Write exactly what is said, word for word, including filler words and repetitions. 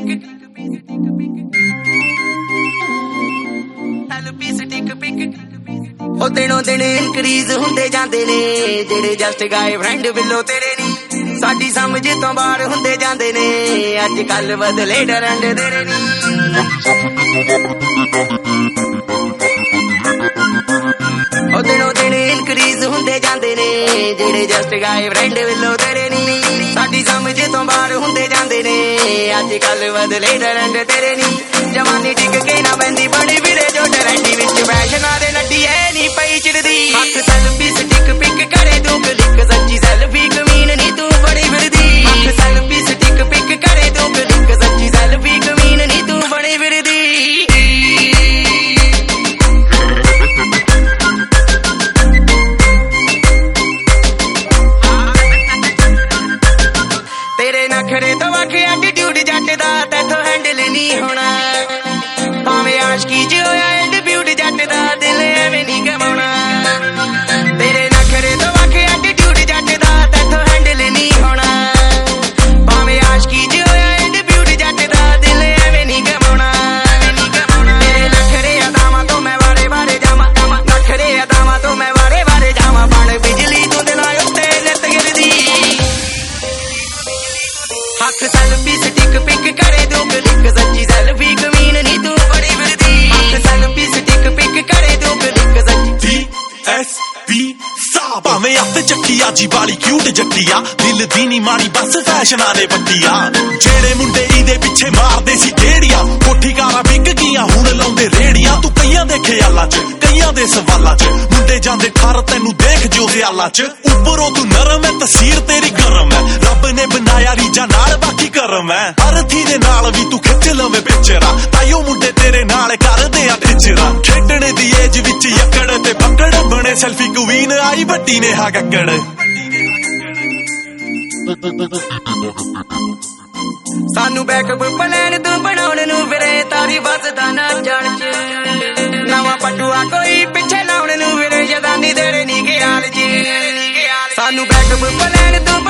ਉਹ ਦਿਨੋਂ ਦਿਨ ਇਨਕਰੀਜ਼ ਹੁੰਦੇ ਜਾਂਦੇ ਨੇ ਜਿਹੜੇ ਜਸਟ ਗਾਏ ਫਰੈਂਡ ਬਿੱਲੋ ਤੇਰੇ ਨੀ ਸਾਡੀ ਸਮਝ ਤੋਂ ਬਾਹਰ ਹੁੰਦੇ ਜਾਂਦੇ ਨੇ ਅੱਜ ਕੱਲ ਬਦਲੇ ਡਰੰਡ ਤੇਰੇ ਨੀ ਉਹ ਦਿਨੋਂ ਦਿਨ ਇਨਕਰੀਜ਼ ਹੁੰਦੇ ਜਾਂਦੇ ਨੇ ਜਿਹੜੇ ਜਸਟ ਗਾਏ ਫਰੈਂਡ ਬਿੱਲੋ ਤੇਰੇ ਨੀ ਸਾਡੀ ਸਮਝ ਤੋਂ ਬਾਹਰ ਹੁੰਦੇ ਜਾਂਦੇ ਨੇ ਅੱਜ ਕੱਲ ਬਦਲੇ ਡਰੰਡ ਤੇਰੇ ਨੀ ਜਵਾਨੀ ਟਿਕ ਕੇ ਨਾ ਪੈਂਦੀ ਬੜੀ ਵੀਰੇ ਜੋ ਟਰੈਂਡੀ ਵਿੱਚ ਫੈਸ਼ਨਾਂ ਦੇ ਨੱਡੀ ਐ ਨੀ ਪਈ ਚਿੜਦੀ ਹੱਥ ਸੈਲਫੀ ਸਟਿਕ ਪਿਕ ਕਰੇ ਦੋ ਕਲਿੱਕ ਸੱਚੀ ਸੈਲਫੀ ਕਮੀਨ ਨੀ ਤੂੰ ਬੜੀ ਫਿਰਦੀ ਹੱਥ ਸੈਲਫੀ ਸਟਿਕ ਪਿਕ ਕਰੇ ਦੋ ਕਲਿੱਕ ਸੱਚੀ ਸੈਲਫੀ ਕਮੀਨ ਨੀ ਤੂੰ ਬੜੀ ਫਿਰਦੀ ਤੇਰੇ ਨਖਰੇ ਤੋਂ ਵੱਖ ਐਟੀਟਿਊਡ ਜੱਟ ਦਾ ਤੈਥੋਂ ਹੈਂਡਲ ਨੀ ਹੋਣਾ ਭਾਵੇਂ ਆਸ਼ਕੀ ਚ ਹੋਇਆ ਐਂਡ ਬਿਊਟੀ ਜੱਟ ਦਾ ਦਿਲ ਐਵੇਂ ਨੀ ਗਵਾਉਣਾ ਤੇਰੇ ਨਖਰੇ ਤੋਂ ਵੱਖ ਐਟੀਟਿਊਡ ਜੱਟ ਦਾ ਤੈਥੋਂ ਹੈਂਡਲ ਨੀ ਹੋਣਾ ਭਾਵੇਂ ਆਸ਼ਕੀ ਚ ਹੋਇਆ ਐਂਡ ਬਿਊਟੀ ਜੱਟ ਦਾ ਦਿਲ ਐਵੇਂ ਨੀ ਗਵਾਉਣਾ ਤੇਰੇ ਨਖਰੇ ਅਦਾਵਾਂ ਤੋਂ ਮੈਂ ਵਾਰੇ ਵਾਰੇ ਜਾਵਾਂ ਨਖਰੇ ਅਦਾਵਾਂ ਤੋਂ ਮੈਂ ਵਾਰੇ ਵਾਰੇ ਜਾਵਾਂ ਬਣ ਬਿਜਲੀ ਤੂੰ ਦਿਲਾਂ ਉੱਤੇ ਨਿੱਤ ਗਿਰਦੀ ਹੱਥ ਸੈਲਫੀ ਸਟਿਕ ਪਿਕ ਕਰੇ ਦੋ ਕਲਿੱਕ ਸੱਚੀ ਸੈਲਫੀ ਕਮੀਨ ਨੀ ਤੂੰ ਬੜੀ ਫਿਰਦੀ ਹੱਥ ਸੈਲਫੀ ਸਟਿਕ ਪਿਕ ਕਰੇ ਦੋ ਕਲਿੱਕ ਸੱਚੀ ਡੀ ਐਸ ਪੀ ਸਾ ਭਾਵੇਂ ਹੱਥ ਚੱਕੀ ਆਜੀ ਵਾਲੀ ਕਿਊਟ ਜੱਟੀਆ ਦਿਲ ਦੀ ਨੀ ਮਾਰੀ ਬਸ ਫੈਸ਼ਨਾਂ ਨੇ ਵੱਟੀਆਂ ਜਿਹੜੇ ਮੁੰਡੇ ਇਹਦੇ ਪਿੱਛੇ ਮਾਰਦੇ ਸੀ ਢੇੜੀਆਂ ਕੋਠੀ ਕਾਰਾਂ ਵਿਕ ਗਈਆਂ ਹੁਣ ਲਾਉਂਦੇ ਰੇੜੀਆਂ ਤੂੰ ਕਈਆਂ ਦੇ ਖਿਆਲਾਂ ਚ ਕਈਆਂ ਦੇ ਸਵਾਲਾਂ ਚ ਮੁੰਡੇ ਜਾਂਦੇ ਠਰ ਤੈਨੂੰ ਦੇਖ ਜੋ ਸਿਆਲਾਂ ਚ ਉੱਪਰੋਂ ਤੂੰ ਨਰਮ ਐ ਤਸੀਰ ਤੇਰੀ ਗਰਮ ਐ ਰੱਬ ਨੇ ਬਣਾਇਆ ਰੀਜਾਂ ਨਾਲ ਬਾਕੀ ਕਰਮ ਐ ਅਰਥੀ ਦੇ ਨਾਲ ਵੀ ਤੂੰ ਖਿੱਚ ਲਵੇਂ ਪਿਕਚਰਾਂ ਤਾਈਓ ਮੁੰਡੇ ਤੇਰੇ ਨਾਲ ਕਰਦੇ ਆ ਟਿਚਰਾਂ ਖੇਡਣੇ ਦੀ ਏਜ ਵਿੱਚ ਯੱਕੜ ਤੇ ਪਕੜ ਬਣੇ ਸੈਲਫੀ ਕੁਈਨ ਆਈ ਵੱਡੀ ਨੇ ਹਾ ਗੱਗੜ ਸਾਨੂੰ ਬੈਕਅਪ ਪਲਾਨ ਤੂੰ ਬਣਾਉਣ ਨੂੰ ਫਿਰੇ ਤਾਰੀ ਵੱਸਦਾ ਨਾ ਜਾਣ ਚ ਨਵਾਂ ਪਟੂਆ ਕੋਈ ਪਿੱਛੇ ਲਾਉਣ ਨੂੰ ਫਿਰੇ ਜਦਾਨੀ ਤੇਰੇ ਨੀ ਖਿਆਲ ਜੀ ਸਾਨੂੰ ਬੈਕਅਪ ਪਲਾਨ ਤੂੰ